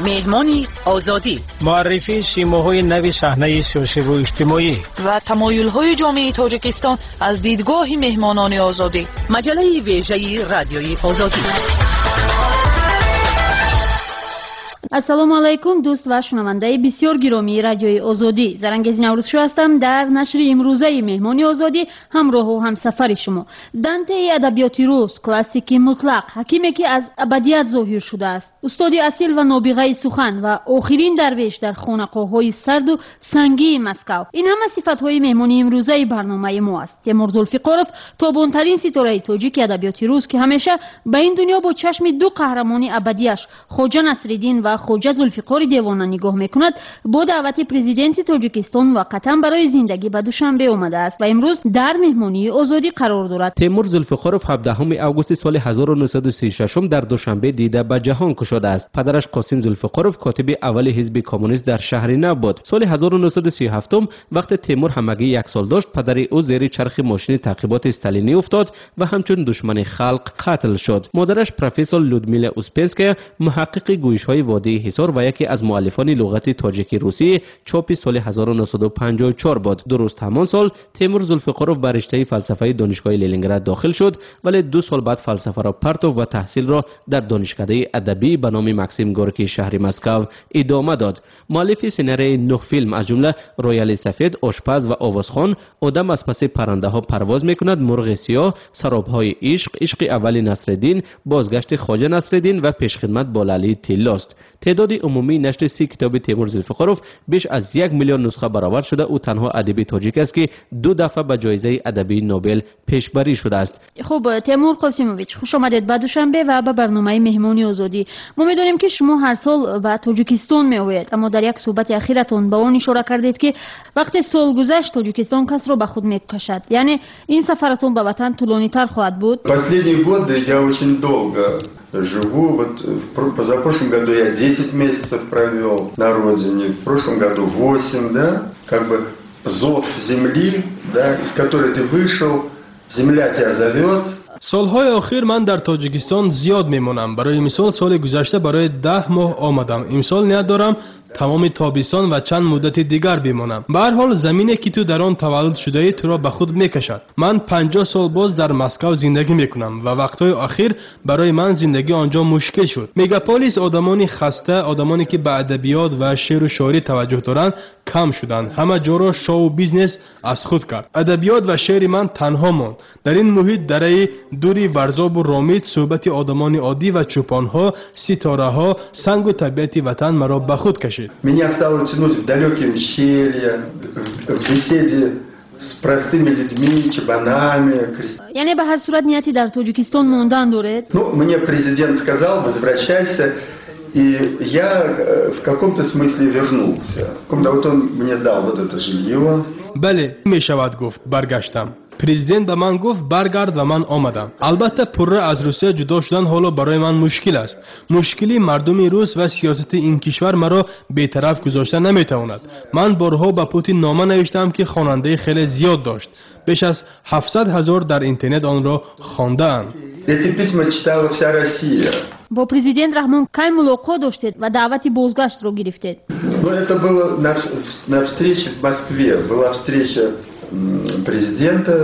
مهمانی آزادی، معرفی شیماهای نوی صحنه سیاسی و اجتماعی و تمایل‌های جامعه تاجیکستان از دیدگاه مهمانان آزادی. مجله ویژه رادیوی آزادی. ассалому алайкум дӯст ва шунавандаи бисёр гиромии радиои озодӣ, зарангези наврӯзшӯ ҳастам. дар нашри имрӯзаи меҳмони озодӣ ҳамроҳу ҳамсафари шумо. дантеи адабиёти рус, классики мутлақ, ҳакиме ки аз абадият зоҳир шудааст, устоди асил ва нобиғаи сухан ва охирин дарвеш дар хонақоҳҳои сарду сангии Москав. ин ҳама сифатҳои меҳмони имрӯзаи барномаи мо аст. Темур Зулфиқоров, тобонтарин ситораи тоҷики адабиёти рус, ки ҳамеша ба ин дунё бо чашми ду қаҳрамони абадиаш Хоҷа Насриддин ва Хоҷа Зулфиқори Девона нигоҳ мекунад, бо даъвати президенти Тоҷикистон муваққатан барои зиндагӣ ба Душанбе омадааст ва имрӯз дар меҳмонии озодӣ қарор дорад. Темур Зулфиқоров 17 августи соли 1936 дар Душанбе дида ба ҷаҳон кушодааст. Падараш Қосим Зулфиқоров котиби аввали ҳизби коммунист дар шаҳри Нав буд. Соли 1937 вақте Темур ҳамагӣ 1 сол дошт, падари ӯ зери чархи мошини таъқиботи сталинӣ уфтод ва ҳамчун душмани халқ қатл шуд. модараш профессор Людмила Успенская, муҳаққиқи гӯишҳои водии ҳисор ва яке аз муаллифони луғати тоҷики русӣ, чопи соли 1954 буд. дуруст ҳамон сол Темур Зулфиқоров ба риштаи фалсафаи донишгоҳи Ленинград дохил шуд, вале 2 сол баъд фалсафаро партов ва таҳсилро дар донишкадаи адабӣ ба номи Максим Горький шаҳри Москав идома дод. муаллифи сценарияи 9 филм аз ҷумла Рояли сафед, Ошпаз ва Овозхон, Одам аз паси паррандаҳо парвоз мекунад, Мурғи сиёҳ, Саробҳои ишқ, Ишқи аввали Насриддин, Бозгашти Хоҷа Насриддин ва Пешхидмат бо Лалии Тиллост. تعداد عمومی نشر 30 کتاب تیمور زولفیقارов بیش از 1 میلیون نسخه برآورد شده. او تنها ادیب تاجیک است که 2 دفعه به جایزه ادبی نوبل پیشبری شده است. خب تیمور قاسیموویچ، خوش آمدید به دوشنبه و به برنامه مهمانی آزادی. ما می‌دانیم که شما هر سال به تاجیکستان می‌آیید، اما در یک صحبت اخیرتون به آن اشاره کردید که وقتی سال گذشت تاجیکستان کس را به خود می‌کشد. یعنی این سفرتون به وطن طولانی‌تر خواهد بود؟ Последние годы я очень долго живу. Вот позапрошлом году я 10 месяцев провел на родине, в прошлом году 8, да, как бы зов земли, да, из которой ты вышел, земля тебя зовет. سالهای آخر من در تاجیکستان زیاد میمونم. برای مثال سال گذشته برای 10 ماه آمدم. امسال نیت دارم تمام تابستان و چند مدت دیگر بمانم. به هر حال زمینی که تو در آن تولد شده ای تو را به خود میکشد. من 50 سال باز در مسکو زندگی میکنم و وقتهای اخیر برای من زندگی آنجا مشکل شد. مگاپولیس آدمانی خسته، آدمانی که به ادبیات و شعر و شاعری توجه دارند کم شدند. همه جا را شو بیزنس از خود کرد. ادبیات و شعر من تنها ماند. در این محیط درای دوری ورزاب و رامید صحبت آدمان عادی و چوپانها، ستاره‌ها، سنگ و طبیعت وطن مرا به خود کشید. Меня стало тянуть в далекие ущелья, в беседе с простыми людьми, чабанами. یعنی به هر صورت نیتی در تاجیکستان موندن دارید؟ Ну, мне президент сказал, возвращайся, и я в каком-то смысле вернулся. Вот он мне дал вот это жилье. بله می شود گفت برگشتم. پرزیدنت به من گفت برگرد و من آمدم. البته پره از روسیه جدا شدن حالا برای من مشکل است. مشکلی مردم روس و سیاست این کشور مرا بی‌طرف گذاشته نمیتواند. من بارها به پوتین نامه نوشتم که خواننده خیلی زیاد داشت. بیش از 700,000 در اینترنت آن را خوانده‌اند. Эти письма читала вся Россия. با президент Рахмон کی ملاقات داشتید و دعوت بازگشت را گرفتید؟ Ну, это было на встрече в Москве. Была встреча президента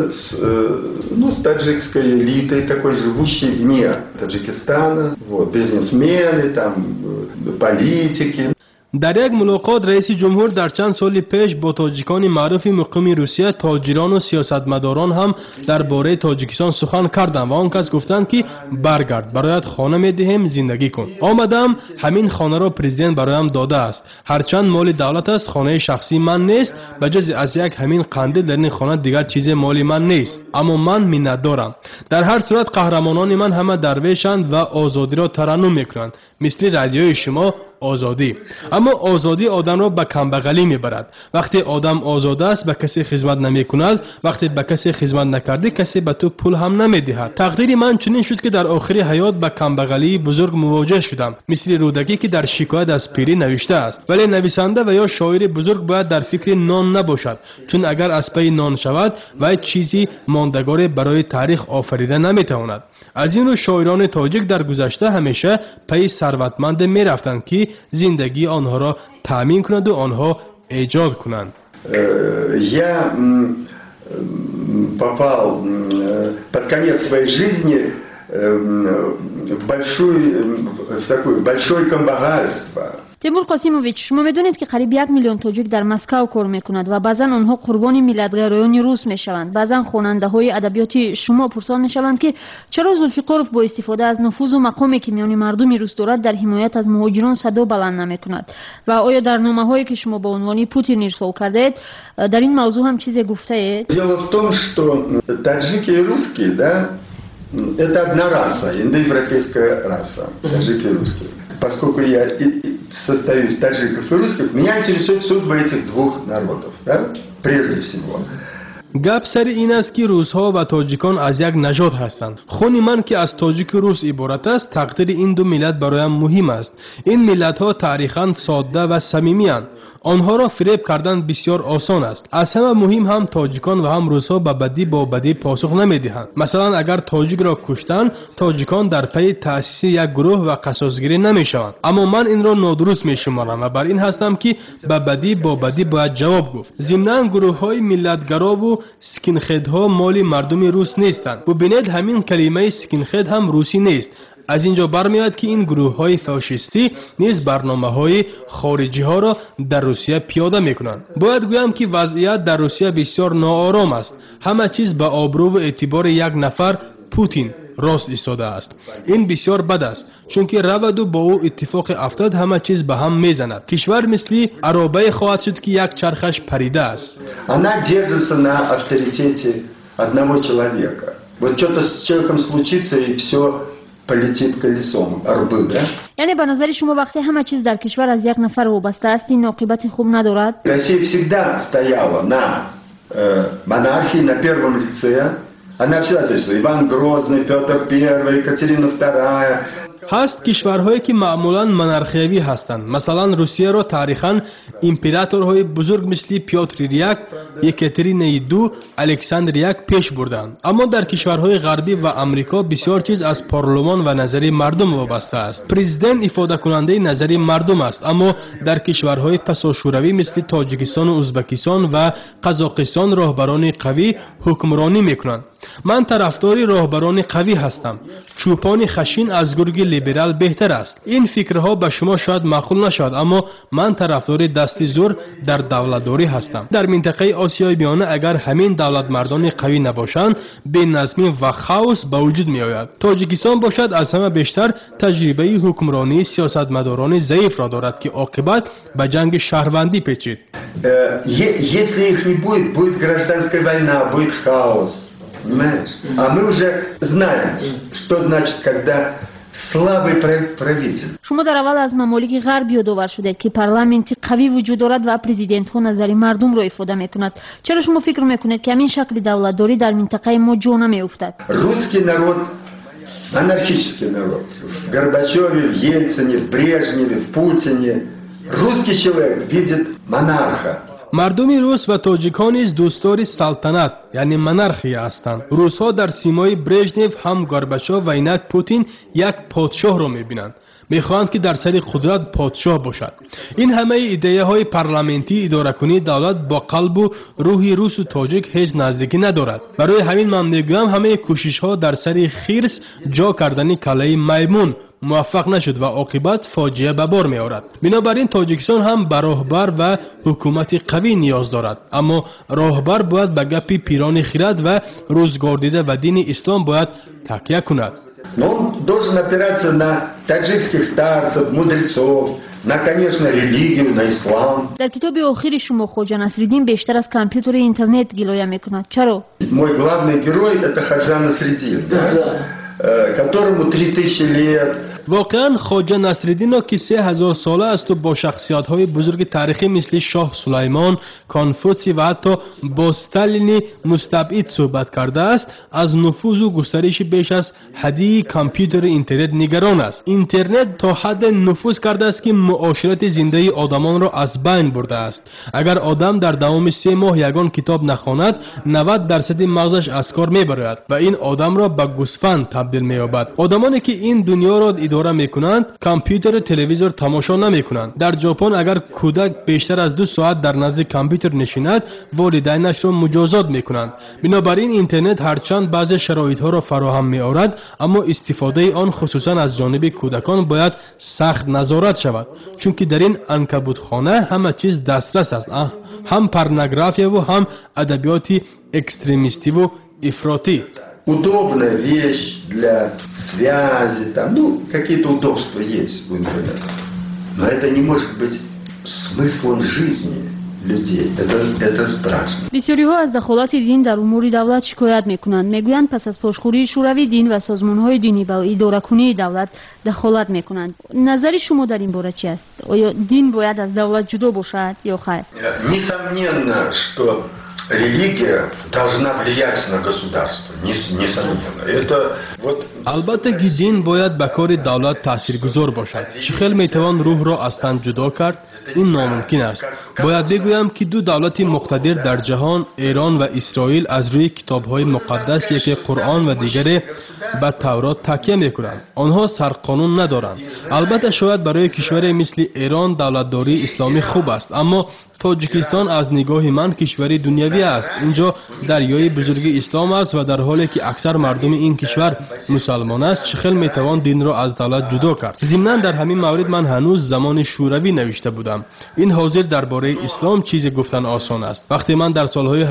с таджикской элитой, такой живущей вне Таджикистана, вот, бизнесмены, там, политики. در یک ملاقات رئیس جمهور در چند سال پیش با تاجیکان معروف مقیم روسیه، تاجران و سیاستمداران هم درباره تاجیکستان سخن کردند و آن کس گفتند که برگرد، برایت خانه میدهیم زندگی کن. آمدم، همین خانه را پرزیدنت برایم داده است. هرچند مال دولت است، خانه شخصی من نیست. بجز از یک همین قندیل در این خانه دیگر چیز مالی من نیست، اما من منت دارم. در هر صورت قهرمانان من همه درویشند و آزادی را ترنم میکنند، مثل رادیوی شما آزادی. اما آزادی آدم را به کمبغلی میبرد. وقتی آدم آزاد است به کسی خدمت نمی کند، وقتی به کسی خدمت نکردی کسی به تو پول هم نمیدهد. تقدیر من چنین شد که در آخر حیات به کمبغلی بزرگ مواجه شدم، مثل رودکی که در شکایت از پیری نوشته است. ولی نویسنده و یا شاعر بزرگ باید در فکر نان نباشد، چون اگر از پی نان شود و چیزی ماندگار برای تاریخ آفریده نمیتواند. از این رو شاعران تاجیک در گذشته همیشه پی ثروتمند میرفتند که که زندگی آنها را تأمین کند و آنها ایجاد کنند. Я попал под конец своей жизни в большое комбагальство. تیمور قاسیموویچ، شما میدونید که قریب 1 میلیون تاجیک در مسکو کار میکند و بعضا آنها قربانی ملت‌گرایان روس میشوند. بعضا خواننده های ادبیاتی شما پرسان میشوند که چرا زولفیقارف با استفاده از نفوذ و مقامی که میان مردم روس دارد در حمایت از مهاجران صدا بلند نمیکند و آیا در نامه‌هایی که شما با عنوان پوتین ارسال کردید در این موضوع هم چیزی گفته اید؟ Дело в том, что таджики и русские, да, это одна раса, индоевропейская раса, таджики и русские. Поскольку я состою из таджиков и русских, меня интересует судьба этих двух народов, да, прежде всего. گپ سر این است که روس‌ها و تاجیکان از یک نژاد هستند. خون من که از تاجیک روس عبارت است، تقدیر این دو ملت برایم مهم است. این ملت‌ها تاریخاً ساده و صمیمی‌اند. آنها را فریب کردن بسیار آسان است. از همه مهم هم تاجیکان و هم روس‌ها به بدی با بدی پاسخ نمی‌دهند. مثلا اگر تاجیک را کشتن، تاجیکان در پی تأسیس یک گروه و قصاص‌گیری نمی‌شوند. اما من این را نادرست می‌شمارم و بر این هستم که به بدی با بدی باید جواب گفت. ضمناً گروه‌های ملت‌گرا و سکینخدها مال مردم روس نیستند. ببینید همین کلمه سکینخد هم روسی نیست. از اینجا برمیاد که این گروه‌های فاشیستی نیز برنامه‌های خارجی ها را در روسیه پیاده می‌کنند. باید گویم که وضعیت در روسیه بسیار ناآرام است. همه چیز به آبرو و اعتبار یک نفر پوتین راست ایستاده است. این بسیار بد است، چون که رود و با او اتفاق افتاد همه چیز به هم میزند. کشور مثل عربه خواهد شد که یک چرخش پریده است. Она держится на авторитете одного человека. Вот что-то с человеком случится и все полетит колесом. Арбы, да? یعنی به نظر شما وقتی همه چیز در کشور از یک نفر وابسته است این عاقبت خوب ندارد؟ Россия всегда стояла на монархии, на первом лице. Она всегда здесь. Иван Грозный, Петр I, Екатерина II. هست کشورهایی که معمولاً منارخیوی هستند. مثلا روسیه را تاریخاً امپراتورهای بزرگ مثل پیوتر یک، یکاترین دو، الکساندر یک پیش بردند. اما در کشورهای غربی و آمریکا بسیار چیز از پارلمان و نظر مردم وابسته است. پرزیدنت افاده کننده نظر مردم است، اما در کشورهای پساشوروی مثل تاجیکستان و ازبکستان و قزاقستان راهبران قوی حکمرانی میکنند. من طرفدار راهبران قوی هستم. چوپان خشین از گرگ لیبرال بهتر است. این فکرها به شما شاید معقول نشود، اما من طرفدار دستی زور در دولتداری هستم. در منطقه آسیای میانه اگر همین دولت مردان قوی نباشند، بی‌نظمی و خاوس به وجود می آید. تاجیکستان باشد از همه بیشتر تجربه حکمرانی سیاستمداران ضعیف را دارد که عاقبت به جنگ شهروندی پیچید. Если их не будет, будет гражданская война, будет хаос. Понимаешь? А мы уже знаем, что значит, когда слабый правитель. شما در اول از ممالک غرب یادآور شدید که پارلمانتی قوی وجود دارد و پرزیدنت ها نظر مردم را افاده میکند. چرا شما فکر میکنید که همین شکل دولتداری در منطقه ما جا نمیافتد؟ Русский народ, анархический народ. В Горбачеве, в Ельцине, в Брежневе, в Путине. Русский человек видит монарха. مردم روس و تاجیکان نیز دوستدار سلطنت یعنی منارخی هستند. روس‌ها در سیمای برژنف هم گورباچوف و اینک پوتین یک پادشاه را می‌بینند. می‌خواهند که در سر قدرت پادشاه باشد. این همه ایده های پارلمانتی اداره کنی دولت با قلب و روح روس و تاجیک هیچ نزدیکی ندارد. برای همین من میگویم همه کوشش ها در سر خرس جا کردن کله میمون موفق نشد و عاقبت فاجعه به بار می آورد. بنابراین تاجیکستان هم به راهبر و حکومت قوی نیاز دارد، اما راهبر باید به گپ پیران خرد و روزگار دیده و دین اسلام باید تکیه کند. Но он должен опираться на таджикских старцев, мудрецов, на, конечно, религию, на ислам. در کتاب آخر شما خواجه نصرالدین بیشتر از کامپیوتر اینترنت گلایه میکند. چرا؟ Мой главный герой это Хаджа Насреддин, которому 3000 лет. واقعا خواجه نصرالدین که 3000 ساله است و با شخصیت‌های بزرگ تاریخی مثل شاه سلیمان، کانفوسی و حتی با استالین مستبعد صحبت کرده است، از نفوذ و گسترش بیش از حدی کامپیوتر اینترنت نگران است. اینترنت تا حد نفوذ کرده است که معاشرت زنده آدمان را از بین برده است. اگر آدم در دوام 3 ماه یگان کتاب نخواند، 90% مغزش از کار میبرد و این آدم را به گوسفند تبدیل می‌یابد. آدمانی که این دنیا را اداره میکنند کامپیوتر و تلویزیون تماشا نمیکنند. در ژاپن اگر کودک بیشتر از 2 ساعت در نزد کامپیوتر نشیند والدینش را مجازات میکنند. بنابراین اینترنت هرچند بعضی شرایط ها را فراهم می‌آورد اما استفاده آن خصوصا از جانب کودکان باید سخت نظارت شود، چون که در این عنکبوتخانه همه چیز دسترس است، هم порнография و هم ادبیات экстремисти و افراطی. Удобная вещь для связи, там, какие-то удобства есть в интернете. Но это не может быть смыслом жизни людей. Это страшно. بسیاری‌ها از دخالت دین در امور دولت شکایت می‌کنند. می‌گویند پس از پاشخوری شوروی دین و سازمان‌های دینی به اداره‌کنی دولت دخالت می‌کنند. نظر شما در این باره چی است؟ آیا دین باید از دولت جدا باشد یا خیر؟ Несомненно, что религия должна влиять на государство. Несомненно. Это вот البته که دین باید به کار دولت تاثیرگذار باشد. چخیل میتوان روح را از تن جدا کرد؟ این ناممکن است. باید بگویم که 2 دولت مقتدر در جهان، ایران و اسرائیل، از روی کتاب‌های مقدس یکی قرآن و دیگری به تورات تکیه می‌کنند. آنها سرقانون ندارند. البته شاید برای کشوری مثل ایران دولتداری اسلامی خوب است، اما تاجیکستان از نگاه من کشوری دنیوی است. اینجا دریای بزرگ اسلام است و در حالی که اکثر مردم این کشور مسلمان است، چخیل میتوان دین را از دولت جدا کرد؟ ضمناً در همین مورد من هنوز زمان شوروی نوشته بودم. این حاضر درباره اسلام چیزی گفتن آسان است. وقتی من در سالهای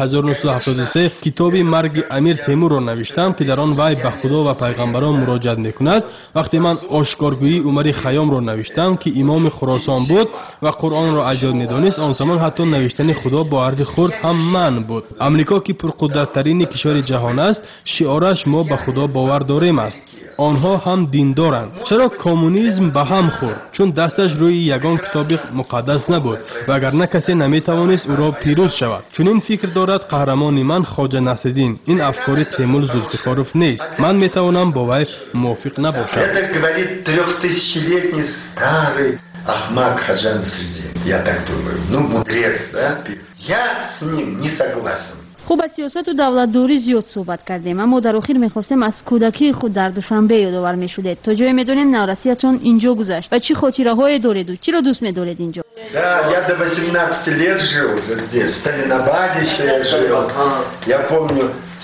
1973 کتاب مرگ امیر تیمور را نوشتم که در آن وی به خدا و پیغمبران مراجعت میکند، وقتی من آشکارگویی عمر خیام را نوشتم که امام خراسان بود و قرآن را اجازه میدانست، آن زمان حتی نوشتن خدا با حرف خرد هم من بود. امریکا که پرقدرترین کشور جهان است، شعارش ما به خدا باور داریم است. آنها هم دین دارند. چرا کمونیسم به هم خورد؟ چون دستش روی یگان کتاب مقدس نبود و اگر نه کسی نمیتوانست او را پیروز شود. چون این فکر دارد قهرمان من خواجه نصرالدین. این افکار تیمور زلفقارов نیست. من میتوانم با وی موافق набошам. Это говорит 3000-летний старый Ахмад Хаджа Насреддин. Я так думаю. Мудрец, да? Я с ним не согласен. خوب از سیاست و دولتداری زیاد صحبت کردیم، اما در آخر میخواستیم از کودکی خود در دوشنبه یادآور میشدید. تا جایی میدونیم نارسیتون اینجا گذشت و چی خاطره های دارید و چی را دوست میدارید اینجا؟ Да, я до 18 лет жил здесь, в Сталинабаде еще я жил. Я помню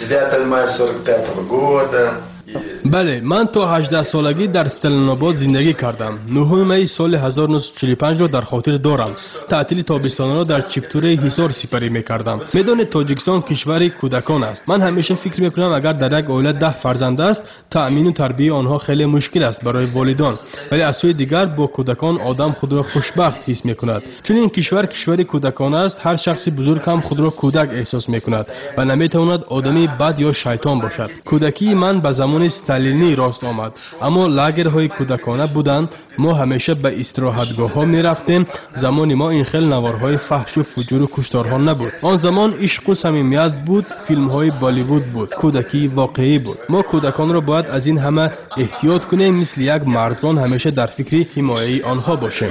9 мая 45 года. بله، من تا 18 سالگی در استالیناباد زندگی کردم. 9 می سال 1945 را در خاطر دارم. تعطیل تابستان را در چپتور حصار سپری می‌کردم. میدانید تاجیکستان کشور کودکان است. من همیشه فکر می‌کنم اگر در یک عائله 10 فرزند است، تأمین و تربیت آنها خیلی مشکل است برای والدان. ولی از سوی دیگر با کودکان آدم خود را خوشبخت حس می‌کند. چون این کشور کودکان است، هر شخص بزرگ هم خود را کودک احساس می‌کند و نمی‌تواند آدمی بد یا شیطان باشد. کودکی من به زمان استالینی راست آمد، اما لاگرهای کودکانه بودند. ما همیشه به استراحتگاه‌ها می‌رفتیم. زمان ما این خیل نوارهای فحش و فجور و کشتارها نبود. آن زمان عشق و صمیمیت بود، فیلم‌های بالیوود بود، کودکی واقعی بود. ما کودکان را باید از این همه احتیاط کنیم، مثل یک مرزبان همیشه در فکر حمایت آنها باشیم.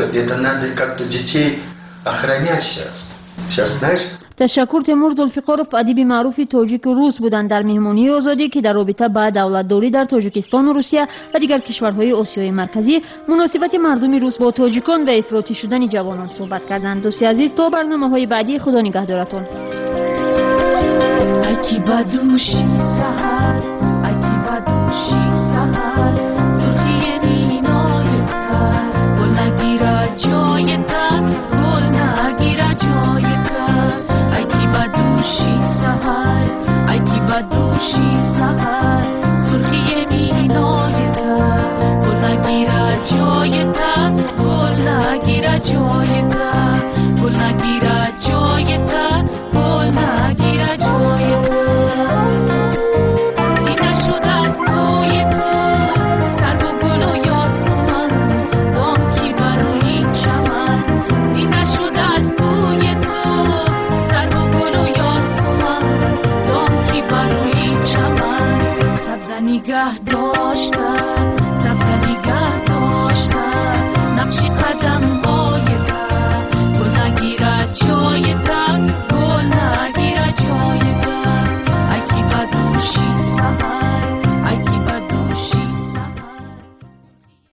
تشکر. تیمور زلفقارov ادیب معروف تاجیک و روس بودند در مهمانی آزادی که در رابطه با دولتداری در تاجیکستان و روسیه و دیگر کشورهای آسیای مرکزی، مناسبت مردم روس با تاجیکان و افراطی شدن جوانان صحبت کردند. دوستی عزیز، تا برنامه‌های بعدی، خدا نگهدارتان. دوشی سحر سرخی مینای تر گل نگیرد جای تر